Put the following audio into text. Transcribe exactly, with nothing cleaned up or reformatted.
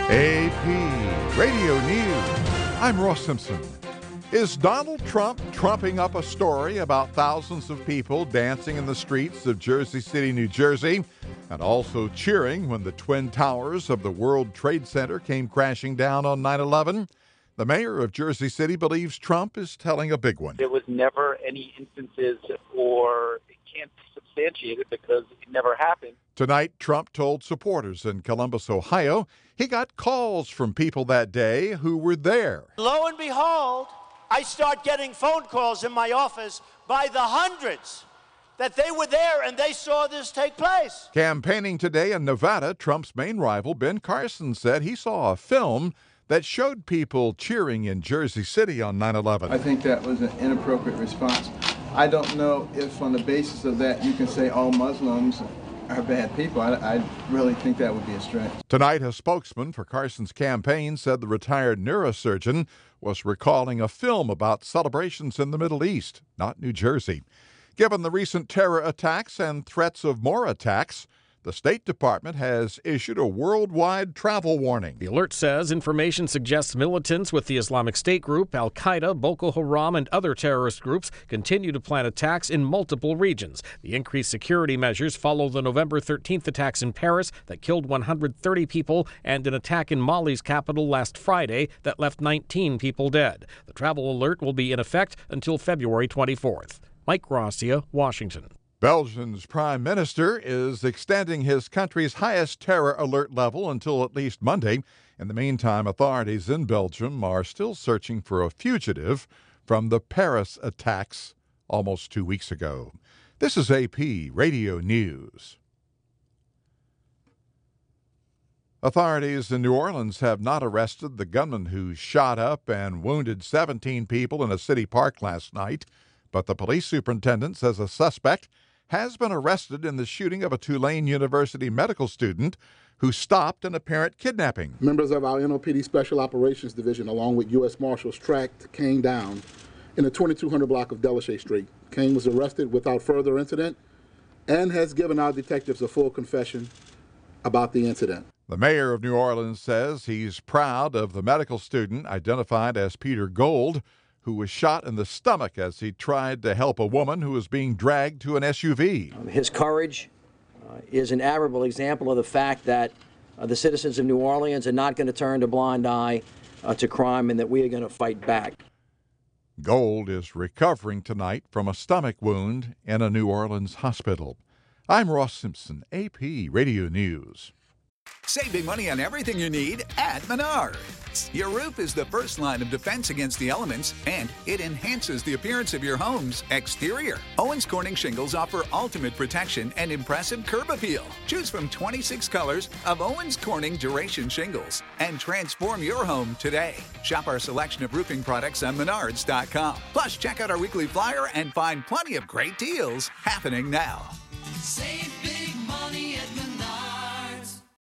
A P Radio News. I'm Ross Simpson. Is Donald Trump trumping up a story about thousands of people dancing in the streets of Jersey City, New Jersey, and also cheering when the Twin Towers of the World Trade Center came crashing down on nine eleven? The mayor of Jersey City believes Trump is telling a big one. There was never any instances, or it can't be substantiated because it never happened. Tonight, Trump told supporters in Columbus, Ohio, he got calls from people that day who were there. Lo and behold, I start getting phone calls in my office by the hundreds that they were there and they saw this take place. Campaigning today in Nevada, Trump's main rival, Ben Carson, said he saw a film that showed people cheering in Jersey City on nine eleven. I think that was an inappropriate response. I don't know if on the basis of that you can say all Muslims are bad people. I, I really think that would be a stretch. Tonight, a spokesman for Carson's campaign said the retired neurosurgeon was recalling a film about celebrations in the Middle East, not New Jersey. Given the recent terror attacks and threats of more attacks, the State Department has issued a worldwide travel warning. The alert says information suggests militants with the Islamic State group, Al-Qaeda, Boko Haram, and other terrorist groups continue to plan attacks in multiple regions. The increased security measures follow the November thirteenth attacks in Paris that killed one hundred thirty people and an attack in Mali's capital last Friday that left nineteen people dead. The travel alert will be in effect until February twenty-fourth. Mike Gracia, Washington. Belgium's prime minister is extending his country's highest terror alert level until at least Monday. In the meantime, authorities in Belgium are still searching for a fugitive from the Paris attacks almost two weeks ago. This is A P Radio News. Authorities in New Orleans have not arrested the gunman who shot up and wounded seventeen people in a city park last night, but the police superintendent says a suspect has been arrested in the shooting of a Tulane University medical student who stopped an apparent kidnapping. Members of our N O P D Special Operations Division, along with U S Marshals, tracked Kane down in the twenty-two hundred block of Delashay Street. Kane was arrested without further incident and has given our detectives a full confession about the incident. The mayor of New Orleans says he's proud of the medical student identified as Peter Gold, who was shot in the stomach as he tried to help a woman who was being dragged to an S U V. His courage uh, is an admirable example of the fact that uh, the citizens of New Orleans are not going to turn a blind eye uh, to crime and that we are going to fight back. Gold is recovering tonight from a stomach wound in a New Orleans hospital. I'm Ross Simpson, A P Radio News. Save big money on everything you need at Menards. Your roof is the first line of defense against the elements, and it enhances the appearance of your home's exterior. Owens Corning shingles offer ultimate protection and impressive curb appeal. Choose from twenty-six colors of Owens Corning Duration shingles and transform your home today. Shop our selection of roofing products on Menards dot com. Plus, check out our weekly flyer and find plenty of great deals happening now. Save